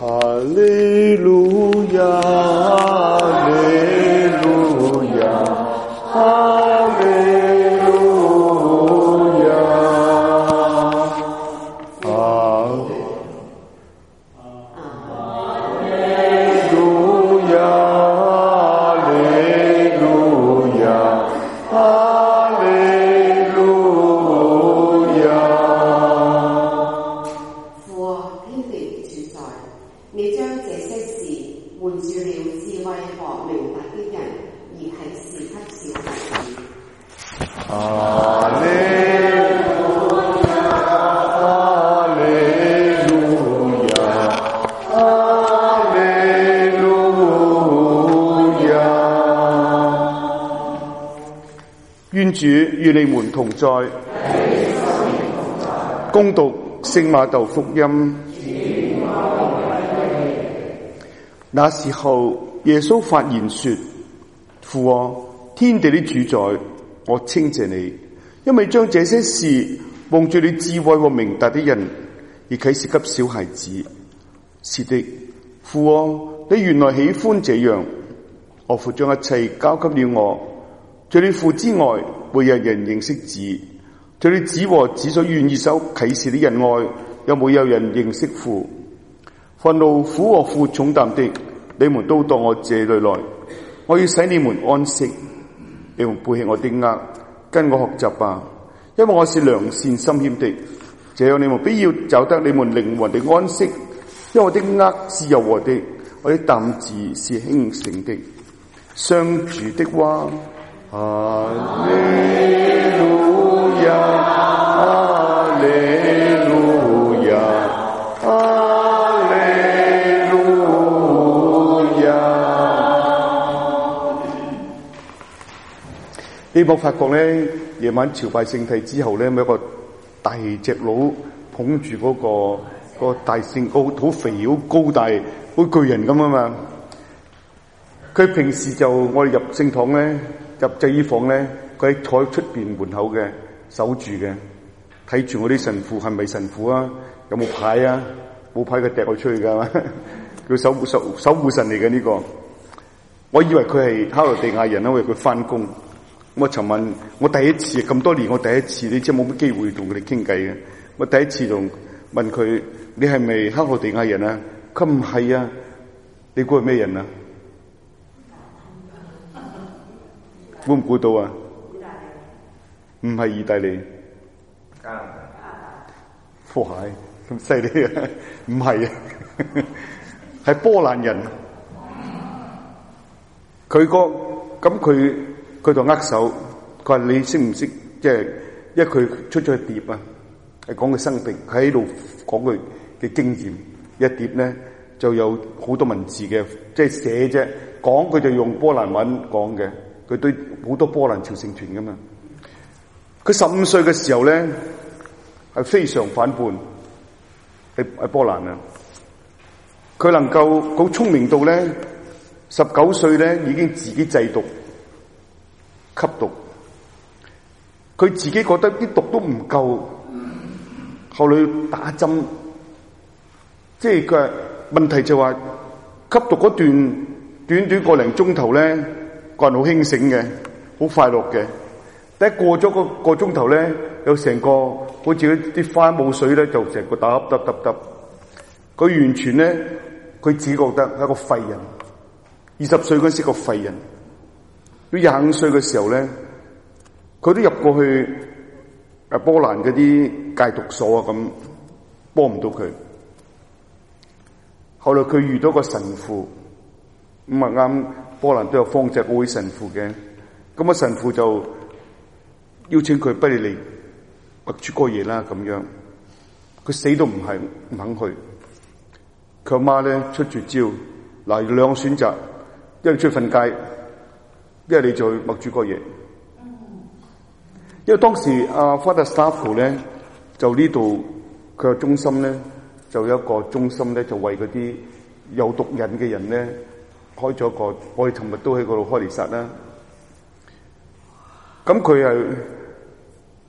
哈利路亞，哈利路亞，哈利路亞，哈利路亞，哈利路亞，哈利路亞。 父啊，天地主宰，你將這些事換住了智慧和明白的人，而啟示給小孩子。 哈利路亞，哈利路亞，哈利路亞。願主與你們同在。恭讀聖馬竇福音。那時候，耶穌發言說：父啊，天地的主宰，我稱謝你，因為將這些事蒙住你智慧和明達的人，而啟示給小孩子。是的，父啊，你原來喜歡這樣。我父將一切交給了我，除你父之外，沒有人認識子；除你子和子所願意受啟示的人外，又沒有人認識父。凡勞苦和負重擔的，你們都到我這裏來，我要使你們安息。你們背起我的軛，跟我學習吧，因為我是良善心謙的，這樣你們必要找得你們靈魂的安息。因為我的軛是柔和的，我的擔子是輕省的。上主的話。哈利路亞，哈利路亞，哈利路亞。你有冇發覺咧？夜晚朝拜聖體之後咧，有一個大隻佬捧住嗰個大聖好肥好高大好巨人咁啊嘛！佢平時就我哋入聖堂咧。入祭衣房咧，佢喺坐喺出邊門口嘅守住嘅，睇住我啲神父係咪神父啊？有冇牌啊？冇牌佢掟我出去噶，佢守護神嚟嘅呢個。我以為佢係克羅地亞人，因為佢翻工。我尋晚我第一次咁多年，我第一次你知冇乜機會同佢哋傾偈嘅。我第一次仲問佢：你係咪克羅地亞人啊？佢唔係啊，你估係咩人啊？估唔估到啊？唔係意大利，加拿大。科蟹咁犀利啊！唔係啊，係波蘭人。佢就握手，佢話你識唔識？即係因為佢出咗去碟啊，係講佢生平，佢喺度講佢嘅經驗。一碟咧就有好多文字嘅，即係寫啫，講佢就用波蘭文講嘅。佢對好多波蘭朝聖團噶嘛，佢15歲嘅時候咧係非常反叛，喺波蘭啊，佢能夠好聰明到咧19歲咧已經自己製毒吸毒，佢自己覺得啲毒都唔夠，後來打針，即係佢問題就話吸毒嗰段短個零鐘頭咧。個人好清醒嘅，好快樂嘅。但係過咗個鐘頭咧，有成個好似啲花冇水咧，就成個打耷。佢完全咧，佢自己覺得係一個廢人。20歲嗰時個廢人，佢25歲嘅時候咧，佢都入過去波蘭嗰啲戒毒所啊，咁幫唔到佢。後來佢遇到個神父，咁啊啱。波蘭都有方濟各會神父嘅，咁啊神父就邀請佢不如嚟默主哥耶啦咁樣，佢死都唔肯去。佢阿媽咧出絕招，嗱兩個選擇，一係出去瞓街，一係你就去默主哥耶。因為當時阿 Father Staffel 咧就呢度佢個中心咧就有一個中心咧就為嗰啲有毒癮嘅人咧。開咗個，我哋尋日都喺嗰度開彌撒啦。咁佢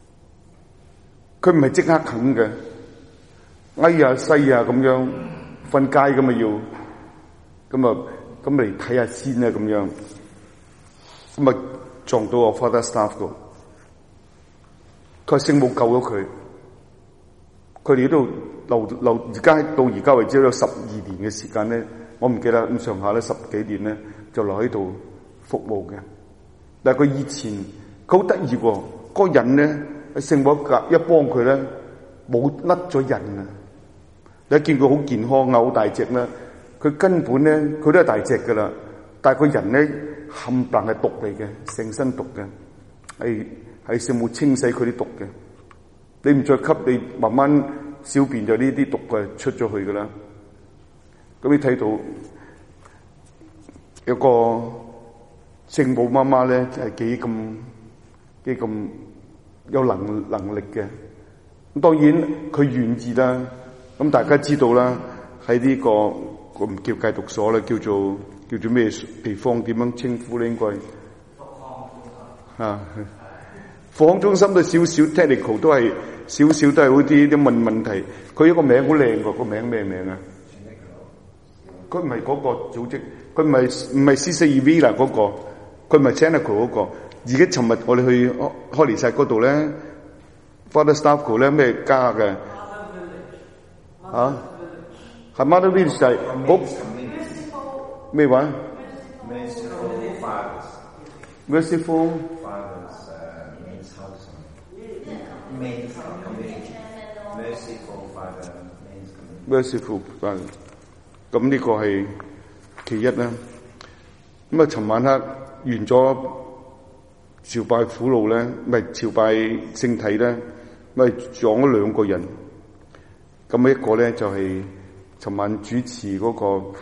唔係即刻肯嘅，哎呀西啊咁樣瞓街咁啊要，咁嚟睇下先啦咁樣，咁啊撞到我 Father Staff 度，佢聖母救咗佢，佢哋都留而家到而家為止有12年嘅時間咧，我唔記得咁上下咧10幾年咧就留喺度服務嘅。但係佢以前佢好得意喎，嗰個人咧喺聖母一幫佢咧冇甩咗印啊！你見佢好健康啊，好大隻啦，佢根本咧佢都係大隻噶啦，但係個人咧冚唪唥係毒嚟嘅，成身毒嘅，係聖母清洗佢啲毒嘅。你唔再吸，你慢慢小便就呢啲毒嘅出咗去噶啦。咁你睇到有個聖母媽媽咧係幾咁有能力嘅。咁當然佢願意啦。咁大家知道啦，喺呢個我唔叫戒毒所啦，叫做咩地方？點樣稱呼咧？應該復康中心都少少 technical， 都係少少都係好啲問題。佢一個名好靚㗎，個名咩名啊？佢唔係嗰個組織，佢唔係 CCEV 啦嗰個，佢唔係 technical 嗰個。而家尋日我哋去開離晒嗰度咧 ，Father Staff 咧咩加嘅？係 Mother Village 就係咩話 ？Merciful Fathers Men's House Men's Community Merciful Father Men's Community Merciful Father， 咁呢個係其一啦。咁啊，尋晚黑完咗朝拜苦路咧，咪朝拜聖體咧，咪撞咗2個人。咁一個咧就係尋晚主持嗰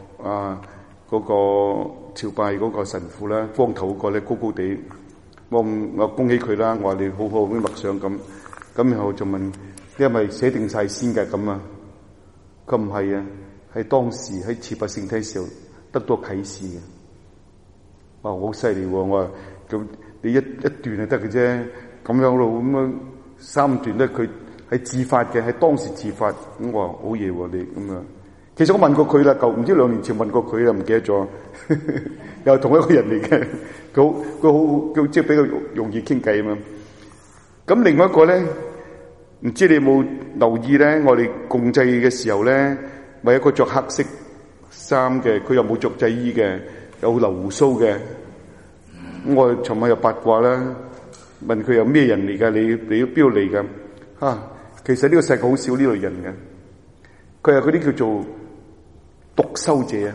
個朝拜嗰個神父啦，光頭嗰個咧高高地，我恭喜佢啦，我話你好好咁默想咁，然後就問你係咪寫定晒先嘅咁啊？佢唔係啊，係當時喺朝拜聖體時候得到啟示嘅。哇，好犀利喎！我話咁你一段就得嘅啫，咁樣咯，咁樣3段咧佢。係自發嘅，係當時自發。咁我話好嘢喎，你咁啊。其實我問過佢啦，唔知2年前問過佢啦，唔記得咗。又係同一個人嚟嘅，佢好即係比較容易傾偈啊嘛。咁另外一個咧，唔知你有冇留意咧？我哋共祭嘅時候咧，咪一個着黑色衫嘅，佢又冇着祭衣嘅，有留鬍鬚嘅。咁我尋晚又八卦啦，問佢有咩人嚟㗎？你邊度嚟㗎？其實呢個世界好少呢類人嘅，佢係嗰啲叫做獨修者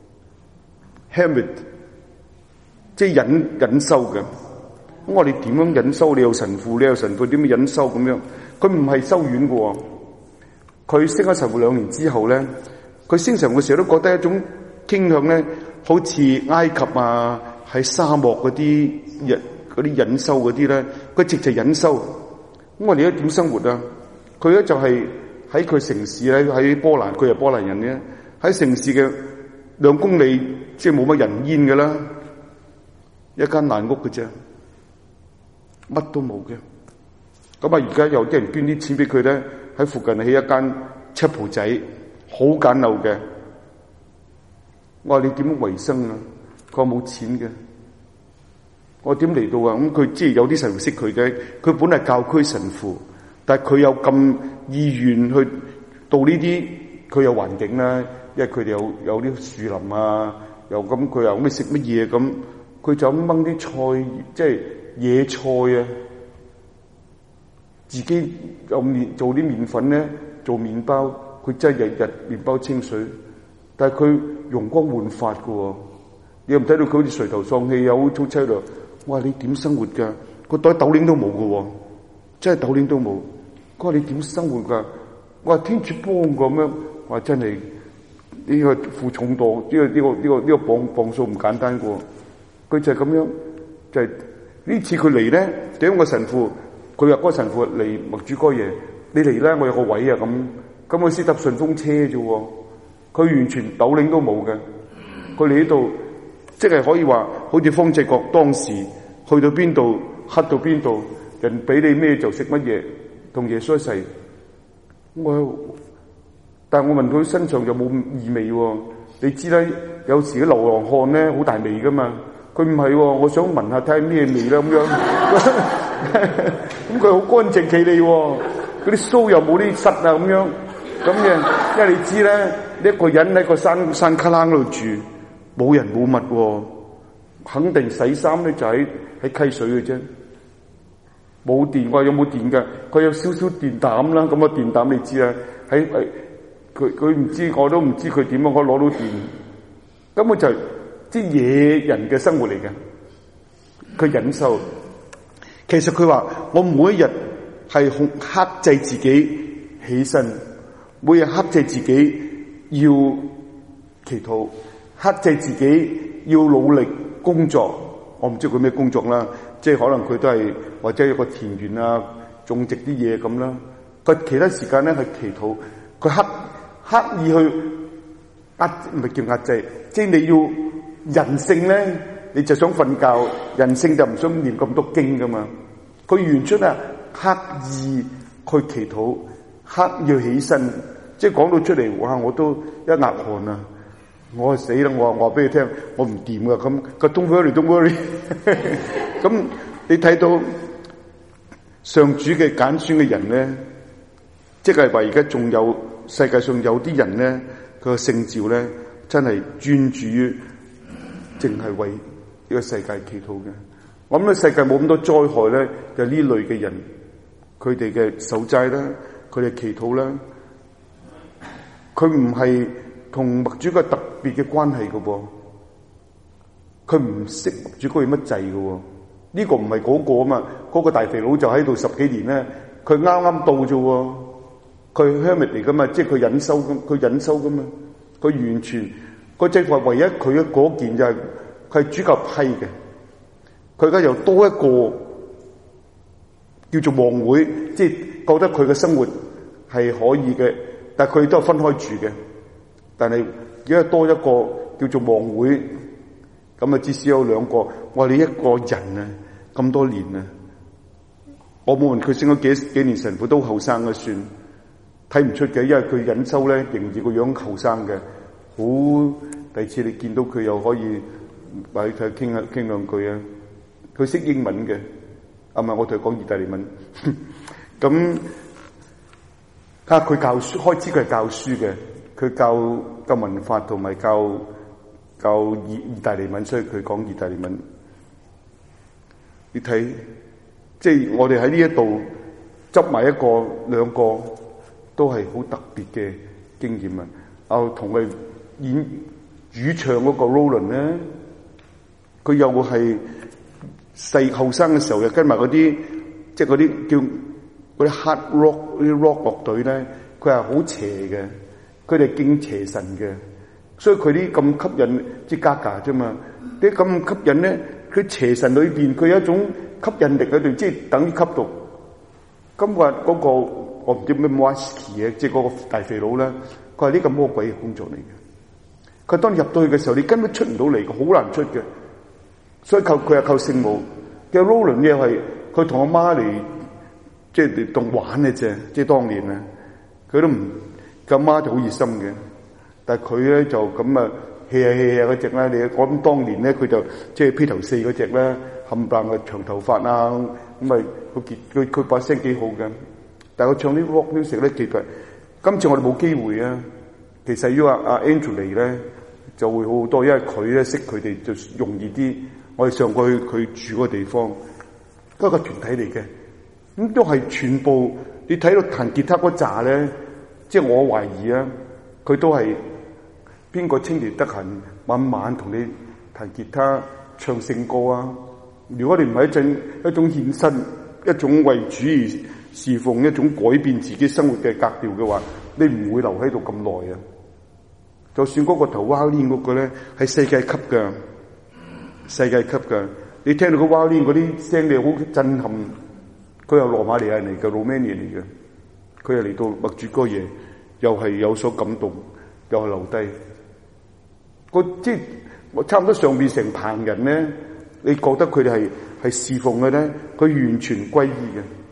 hermit， 即係隱修嘅。咁我哋點樣隱修？你有神父，點樣隱修咁樣？佢唔係修院嘅喎，佢升咗神父2年之後咧，佢升神父嘅時候都覺得一種傾向咧，好似埃及啊，喺沙漠嗰啲隱修嗰啲咧，佢直就隱修。咁我哋而家點生活啊？佢咧就係喺佢城市咧，喺波蘭，佢係波蘭人咧，喺城市嘅2公里，即係冇乜人煙嘅啦，一間爛屋嘅啫，乜都冇嘅。咁啊，而家有啲人捐啲錢俾佢咧，喺附近起一間 chapel 仔，好簡陋嘅。我話你點樣維生啊？佢話冇錢嘅。我點嚟到啊？咁佢即係有啲神父識佢嘅，佢本係教區神父，但係佢有咁意願去到呢啲，佢有環境啦，因為佢哋有啲樹林啊，又咁佢又咩食乜嘢咁，佢就咁掹啲菜，即係野菜啊，自己有做啲麵粉咧，做麵包，佢真係日日麵包清水，但係佢容光煥發㗎喎，你又唔睇到佢好似垂頭喪氣，又好粗凄咯。我話你點生活㗎？個袋斗零都冇㗎喎，真係斗零都冇。佢話你點生活㗎？我話天主幫咁樣。我話真係呢個負重度，呢個磅數唔簡單㗎喎。佢就係咁樣，就係呢次佢嚟咧，點個神父？佢話嗰個神父嚟默主哥爺，你嚟啦，我有個位啊咁。咁佢先搭順風車啫喎，佢完全斗零都冇嘅。佢嚟呢度，即係可以話，好似方濟各當時去到邊度，黑到邊度，人俾你咩就食乜嘢，同耶穌一齊。 但係我聞佢身上又冇異味喎。你知啦，有時啲流浪漢咧好大味噶嘛，佢唔係喎，我想聞下睇下咩味啦咁樣。咁佢好乾淨企理喎，嗰啲鬚又冇啲虱啊咁樣。咁嘅，因為你知咧，一個人喺個山卡楞嗰度住，冇人冇物喎，肯定洗衫咧就喺溪水嘅啫。冇電，我話有冇電㗎？佢有少少電膽啦，咁啊電膽你知啦，佢唔知，我都唔知佢點樣可以攞到電。根本就係啲野人嘅生活嚟嘅，佢忍受。其實佢話我每一日係克制自己起身，每日克制自己要祈禱，克制自己要努力工作。我唔知佢咩工作啦，即係可能佢都係或者有個田園啊，種植啲嘢咁啦。佢其他時間咧係祈禱，佢刻意去唔係叫壓制，即係你要人性咧，你就想瞓覺，人性就唔想念咁多經噶嘛。佢原出啊，刻意去祈禱，刻意去起身，即係講到出嚟，哇！我都一額汗啊！我死啦！我話俾你聽，我唔掂噶咁。個 don't worry。咁你睇到上主嘅揀選嘅人咧，即係話而家仲有世界上有啲人咧，佢個聖召咧真係專注於淨係為呢個世界祈禱嘅。我諗呢世界冇咁多災害咧，就呢類嘅人，佢哋嘅守齋啦，佢哋祈禱啦，佢唔係同默主個特別嘅關係嘅噃，佢唔識默主嗰個乜滯嘅喎。呢個唔係嗰個啊嘛，嗰個大肥佬就喺度10幾年咧，佢啱啱到啫喎，佢 hermit 嚟噶嘛，即係佢隱修噶嘛，佢完全個即係話唯一佢嘅嗰件就係佢係主教批嘅，佢而家又多一個叫做望會，即係覺得佢嘅生活係可以嘅，但係佢都係分開住嘅。但係而家多一個叫做望會，咁啊至少有2個。我話你一個人啊，咁多年啊，我冇問佢升咗幾年神父，都後生嘅算，睇唔出嘅，因為佢隱修咧，仍然個樣後生嘅，好。第二次你見到佢又可以話你睇傾兩句啊，佢識英文嘅，唔係我同佢講意大利文，咁睇下佢教書，開始佢係教書嘅。佢教文法同埋教意大利文，所以佢講意大利文。你睇，即係我哋喺呢一度執埋2個，都係好特別嘅經驗啊！同佢演主唱嗰個 Roland 咧，佢又係後生嘅時候又跟埋嗰啲，即係嗰啲叫嗰啲 hard rock 嗰啲 rock 樂隊咧，佢係好邪嘅。佢哋敬邪神嘅，所以佢啲咁吸引，即係 Gaga 啫嘛。啲咁吸引咧，佢邪神裏邊佢有一種吸引力喺度，即係等於吸毒。今日嗰個我唔知咩 Whisky 嘅，即係嗰個大肥佬咧，佢話呢個魔鬼嘅工作嚟嘅。佢當你入到去嘅時候，你根本出唔到嚟，好難出嘅。所以佢係靠聖母。嘅 Roland 又係佢同阿媽嚟，即係嚟當玩嘅啫。即係當年啊，佢都唔。佢阿媽就好熱心嘅，但係佢咧就咁啊 hea 嗰隻啦。你講當年咧，佢就即係披頭四嗰隻咧，冚唪唥嘅長頭髮啊，咁咪佢把聲幾好嘅。但係佢唱啲 rock music 咧，其實今次我哋冇機會啊。其實如果阿 Andrew 嚟咧，就會好好多，因為佢咧識佢哋就容易啲。我哋上過去佢住嗰個地方，都係個團體嚟嘅，咁都係全部你睇到彈吉他嗰紮咧。即係我懷疑啊，佢都係邊個清潔得閒，晚晚同你彈吉他唱聖歌啊！如果你唔係一種獻身，一種為主而侍奉，一種改變自己生活嘅格調嘅話，你唔會留喺度咁耐啊！就算嗰個頭蛙鏈嗰個咧，係世界級嘅，世界級嘅，你聽到個蛙鏈嗰啲聲，你好震撼。佢係羅馬尼亞嚟嘅 Romania 嚟嘅。佢又嚟到默主哥爺，又係有所感動，又係留低。即係我差唔多上邊成棚人咧，你覺得佢哋係侍奉嘅咧？佢完全歸依嘅。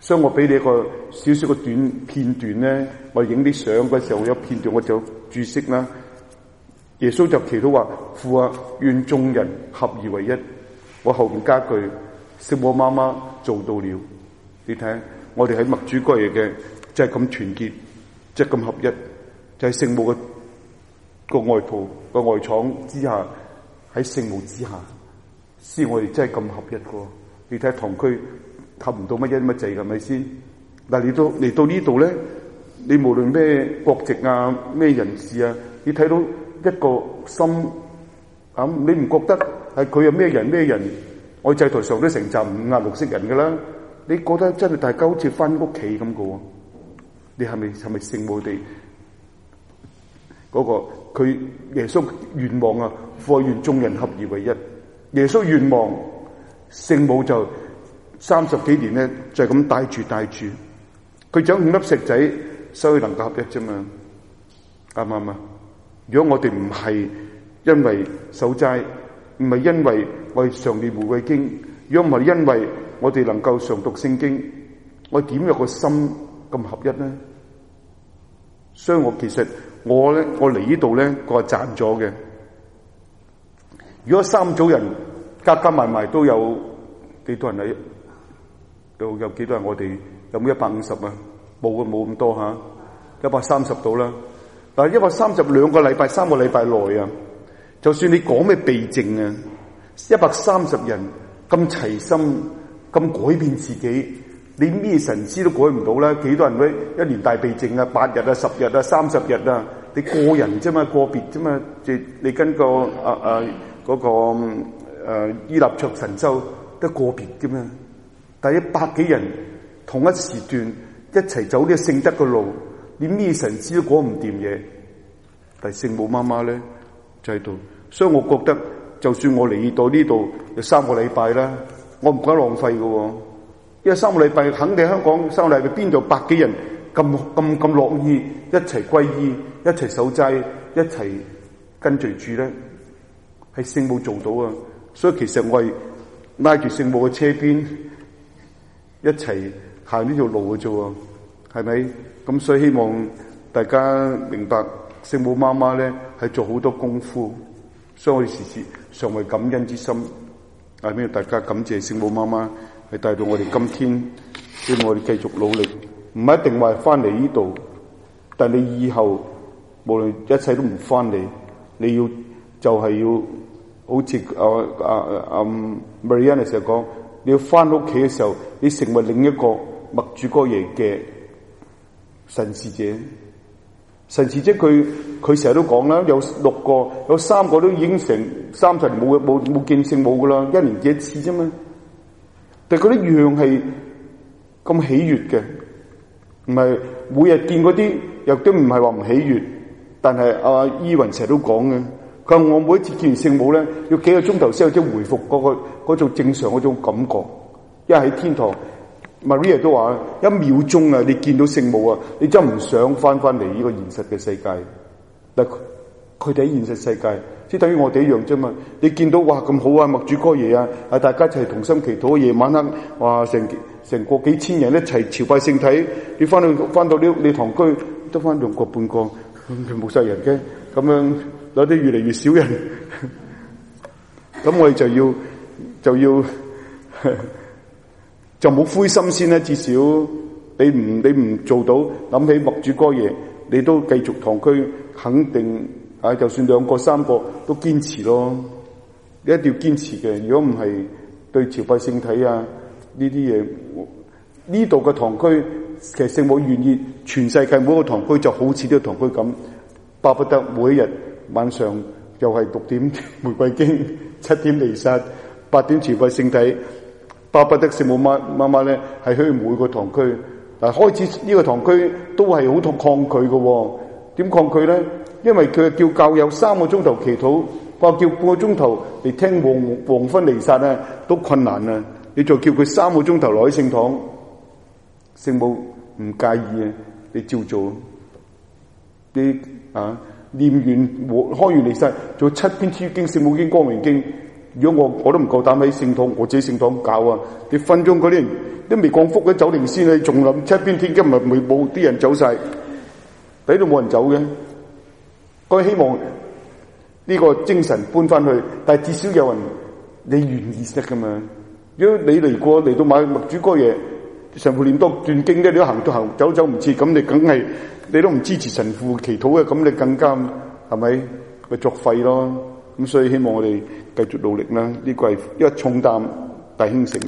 所以我俾你一個少少嘅短片段咧，我影啲相嗰時候有片段我就注釋啦。耶穌就祈禱話：父啊，願眾人合而為一。我後面加句：聖母媽媽做到了。你睇，我哋喺默主哥爺嘅就係咁團結，即係咁合一，就係聖母嘅個外袍個外廠之下，喺聖母之下，先我哋真係咁合一個。你睇堂區合唔到乜一乜滯，係咪先？但係嚟到呢度咧，你無論咩國籍啊、咩人士啊，你睇到一個心啊，你唔覺得係佢係咩人？我祭台上都成集56色人噶啦，你覺得真係大家好似翻屋企咁嘅喎？你係咪聖母哋嗰個佢耶穌願望啊？父願眾人合而為一。耶穌願望，聖母就30幾年咧，就係咁帶住，佢將5粒石仔，所以能夠合一啫嘛，啱唔啱啊？如果我哋唔係因為守齋，唔係因為我哋常念玫瑰經，如果唔係因為我哋能夠常讀聖經，我點有個心咁合一咧？所以其實我嚟呢度咧，我係賺咗嘅。如果3組人加埋都有幾多人喺？有幾多人？我哋有冇150啊？冇咁多吓，130到啦。但係132個禮拜、3個禮拜內啊，就算你講咩避靜啊，130人咁齊心、咁改變自己，你咩神師都改唔到啦。幾多人咧？一年大避靜啊，8日啊、10日啊、30日啊，你個人啫嘛，個別啫嘛，即你跟個嗰個伊納卓神修都個別嘅嘛。但係100幾人同一時段一齊走呢個聖德嘅路，你咩神師都講唔掂嘢。但係聖母媽媽咧就喺度，所以我覺得就算我嚟到呢度有3個禮拜啦，我唔覺得浪費嘅喎。因為3個禮拜肯定香港3個禮拜邊度100幾人咁樂意一齊歸依、一齊守齋、一齊跟隨主咧，係聖母做到啊！所以其實我係拉住聖母嘅車邊一齊行呢條路嘅啫喎，係咪？咁所以希望大家明白聖母媽媽咧係做好多功夫，所以我哋時時常為感恩之心，係咪？大家感謝聖母媽媽係帶到我哋今天，希望我哋繼續努力，唔一定話翻嚟呢度，但你以後無論一切都唔翻嚟，你要就係要好似Marianne 成日講，你要翻屋企嘅時候，你成為另一個默主哥爺嘅神視者。神視者佢成日都講啦，有6個，有3個都已經成30年冇見聖母噶啦，1年見一次啫嘛。但係嗰啲樣係咁喜悅嘅，唔係每日見嗰啲，又都唔係話唔喜悅。但係阿依雲成日都講嘅，佢話我每一次見完聖母咧，要幾個鐘頭先有啲回復嗰種正常嗰種感覺。因為喺天堂 ，Maria 都話1秒鐘啊，你見到聖母啊，你真唔想翻嚟呢個現實嘅世界。但佢哋喺現實世界，即係等於我哋一樣啫嘛。你見到哇咁好啊，默主哥爺啊，大家一齊同心祈禱，夜晚黑哇成個幾千人一齊朝拜聖體，你翻到你堂區得翻2個半個，冇晒人嘅，咁樣有啲越嚟越少人，咁我哋就要就冇灰心先啦。至少你唔做到，諗起默主哥爺，你都繼續堂區，肯定就算2個3個都堅持咯。你一定要堅持嘅，如果唔係對朝拜聖體啊呢啲嘢，呢度嘅堂區其實聖母願意全世界每一個堂區就好似呢個堂區咁，巴不得每一日晚上又係6點玫瑰經，7點彌撒，8點朝拜聖體，巴不得聖母媽媽咧係去每個堂區。嗱，開始呢個堂區都係好抗拒嘅喎。點抗拒咧？因為佢叫教友3個鐘頭祈禱，話叫半個鐘頭嚟聽黃昏彌撒啊，都困難啊！你再叫佢3個鐘頭落喺聖堂，聖母唔介意啊，你照做。你念完開完彌撒，做7篇天主經、聖母經、光榮經， 如果我都唔夠膽喺聖堂，我自己聖堂搞啊！你分鐘嗰啲人都未降福嘅走定先，你仲諗七邊天今日冇啲人走晒，俾到冇人走嘅。我希望呢個精神搬翻去，但係至少有人你願意識噶嘛？如果你嚟到買麥主哥嘢，神父念多段經咧，你都行走唔切，咁你梗係你都唔支持神父祈禱嘅，咁你更加係咪咪作廢咯？咁所以希望我哋繼續努力啦，呢個係一個重擔，弟兄成。